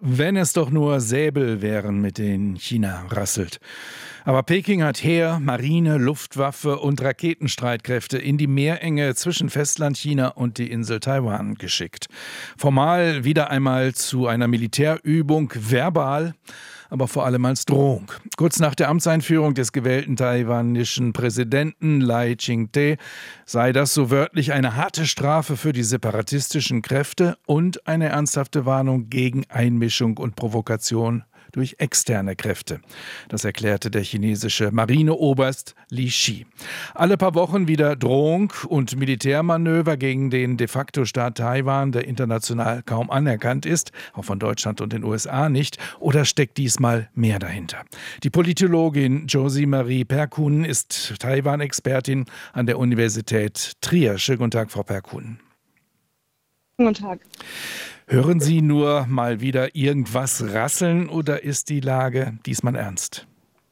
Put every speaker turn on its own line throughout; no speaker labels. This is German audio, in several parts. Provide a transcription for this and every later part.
Wenn es doch nur Säbel wären, mit denen China rasselt. Aber Peking hat Heer, Marine, Luftwaffe und Raketenstreitkräfte in die Meerenge zwischen Festlandchina und die Insel Taiwan geschickt. Formal wieder einmal zu einer Militärübung, verbal, aber vor allem als Drohung. Kurz nach der Amtseinführung des gewählten taiwanischen Präsidenten Lai Ching-te sei das so wörtlich eine harte Strafe für die separatistischen Kräfte und eine ernsthafte Warnung gegen Einmischung und Provokation durch externe Kräfte. Das erklärte der chinesische Marineoberst Li Shi. Alle paar Wochen wieder Drohung und Militärmanöver gegen den de facto Staat Taiwan, der international kaum anerkannt ist, auch von Deutschland und den USA nicht, oder steckt diesmal mehr dahinter? Die Politologin Josie Marie Perkun ist Taiwan-Expertin an der Universität Trier. Schönen guten Tag, Frau Perkun.
Guten Tag.
Hören Sie nur mal wieder irgendwas rasseln oder ist die Lage diesmal ernst?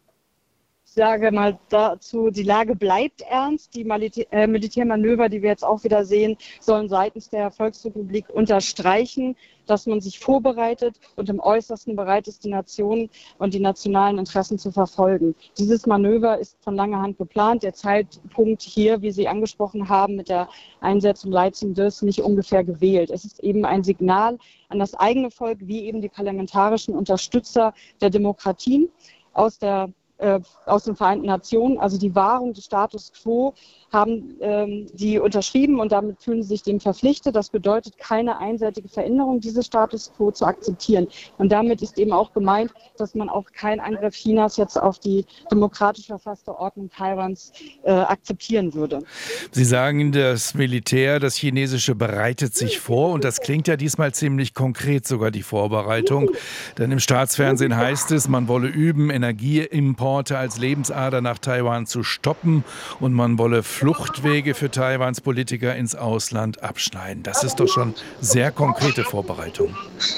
Ich sage mal dazu, die Lage bleibt ernst. Die Militärmanöver, die wir jetzt auch wieder sehen, sollen seitens der Volksrepublik unterstreichen, dass man sich vorbereitet und im Äußersten bereit ist, die Nation und die nationalen Interessen zu verfolgen. Dieses Manöver ist von langer Hand geplant. Der Zeitpunkt hier, wie Sie angesprochen haben, mit der Einsetzung Lai Ching-te ist nicht ungefähr gewählt. Es ist eben ein Signal an das eigene Volk, wie eben die parlamentarischen Unterstützer der Demokratien aus den Vereinten Nationen, also die Wahrung des Status quo, haben die unterschrieben und damit fühlen sie sich dem verpflichtet. Das bedeutet, keine einseitige Veränderung dieses Status quo zu akzeptieren. Und damit ist eben auch gemeint, dass man auch keinen Angriff Chinas jetzt auf die demokratisch verfasste Ordnung Taiwans akzeptieren würde.
Sie sagen, das Militär, das chinesische, bereitet sich vor und das klingt ja diesmal ziemlich konkret, sogar die Vorbereitung. Denn im Staatsfernsehen heißt es, man wolle üben, Energieimporte als Lebensader nach Taiwan zu stoppen und man wolle Fluchtwege für Taiwans Politiker ins Ausland abschneiden. Das ist doch schon sehr konkrete Vorbereitung.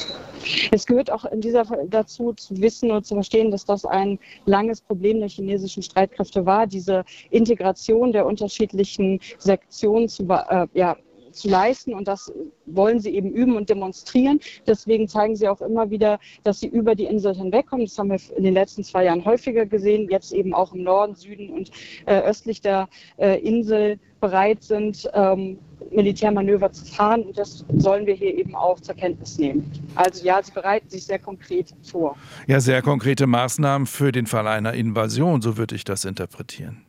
Es gehört auch dazu zu wissen und zu verstehen, dass das ein langes Problem der chinesischen Streitkräfte war, diese Integration der unterschiedlichen Sektionen zu leisten, und das wollen sie eben üben und demonstrieren. Deswegen zeigen sie auch immer wieder, dass sie über die Insel hinwegkommen. Das haben wir in den letzten 2 Jahren häufiger gesehen, jetzt eben auch im Norden, Süden und östlich der Insel bereit sind, Militärmanöver zu fahren, und das sollen wir hier eben auch zur Kenntnis nehmen. Also ja, sie bereiten sich sehr konkret vor.
Ja, sehr konkrete Maßnahmen für den Fall einer Invasion, so würde ich das interpretieren.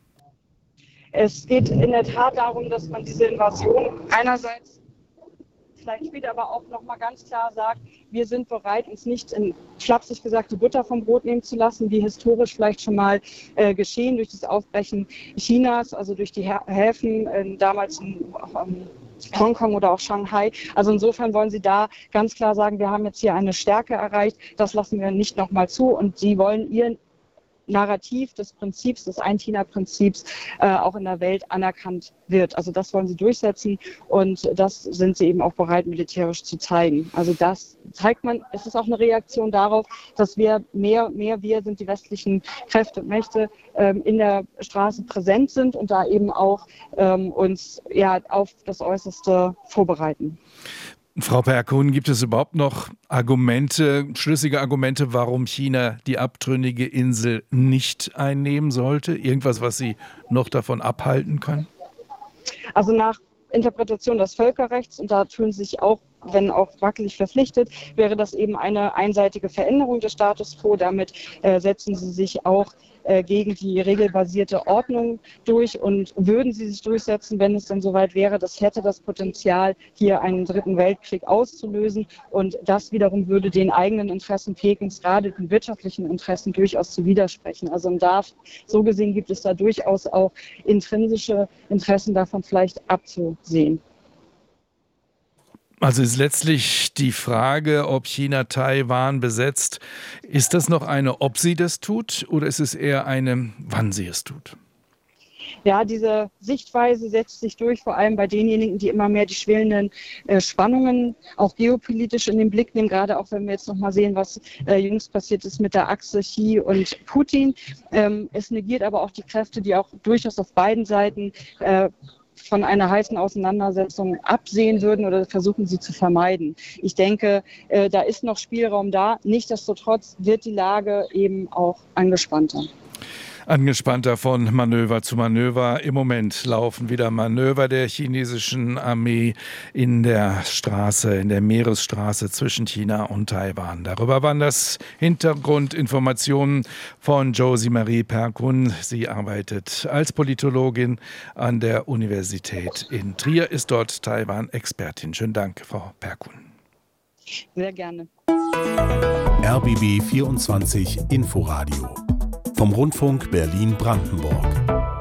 Es geht in der Tat darum, dass man diese Invasion einerseits vielleicht später aber auch nochmal ganz klar sagt, wir sind bereit, uns nicht in, flapsig gesagt, die Butter vom Brot nehmen zu lassen, wie historisch vielleicht schon mal geschehen durch das Aufbrechen Chinas, also durch die Häfen damals in Hongkong oder auch Shanghai. Also insofern wollen sie da ganz klar sagen, wir haben jetzt hier eine Stärke erreicht, das lassen wir nicht nochmal zu, und sie wollen ihr Narrativ des Prinzips, des Ein-China-Prinzips auch in der Welt anerkannt wird. Also das wollen sie durchsetzen, und das sind sie eben auch bereit, militärisch zu zeigen. Also das zeigt man, es ist auch eine Reaktion darauf, dass wir wir sind die westlichen Kräfte und Mächte in der Straße präsent sind und da eben auch uns auf das Äußerste vorbereiten.
Frau Perkun, gibt es überhaupt noch schlüssige Argumente, warum China die abtrünnige Insel nicht einnehmen sollte? Irgendwas, was sie noch davon abhalten kann?
Also nach Interpretation des Völkerrechts, und da fühlen sie sich auch, wenn auch wackelig, verpflichtet, wäre das eben eine einseitige Veränderung des Status quo. Damit setzen sie sich auch gegen die regelbasierte Ordnung durch, und würden sie sich durchsetzen, wenn es dann soweit wäre, das hätte das Potenzial, hier einen 3. Weltkrieg auszulösen, und das wiederum würde den eigenen Interessen Pekings, gerade den wirtschaftlichen Interessen, durchaus zu widersprechen. Also so gesehen gibt es da durchaus auch intrinsische Interessen davon vielleicht abzusehen.
Also ist letztlich die Frage, ob China Taiwan besetzt, ist das noch eine, ob sie das tut, oder ist es eher eine, wann sie es tut?
Ja, diese Sichtweise setzt sich durch, vor allem bei denjenigen, die immer mehr die schwelenden Spannungen auch geopolitisch in den Blick nehmen, gerade auch wenn wir jetzt nochmal sehen, was jüngst passiert ist mit der Achse Xi und Putin. Es negiert aber auch die Kräfte, die auch durchaus auf beiden Seiten von einer heißen Auseinandersetzung absehen würden oder versuchen, sie zu vermeiden. Ich denke, da ist noch Spielraum da. Nichtsdestotrotz wird die Lage eben auch angespannter.
Angespannter von Manöver zu Manöver. Im Moment laufen wieder Manöver der chinesischen Armee in der Meeresstraße zwischen China und Taiwan. Darüber waren das Hintergrundinformationen von Josie Marie Perkun. Sie arbeitet als Politologin an der Universität in Trier, ist dort Taiwan-Expertin. Schönen Dank, Frau Perkun.
Sehr gerne.
RBB 24 Inforadio vom Rundfunk Berlin-Brandenburg.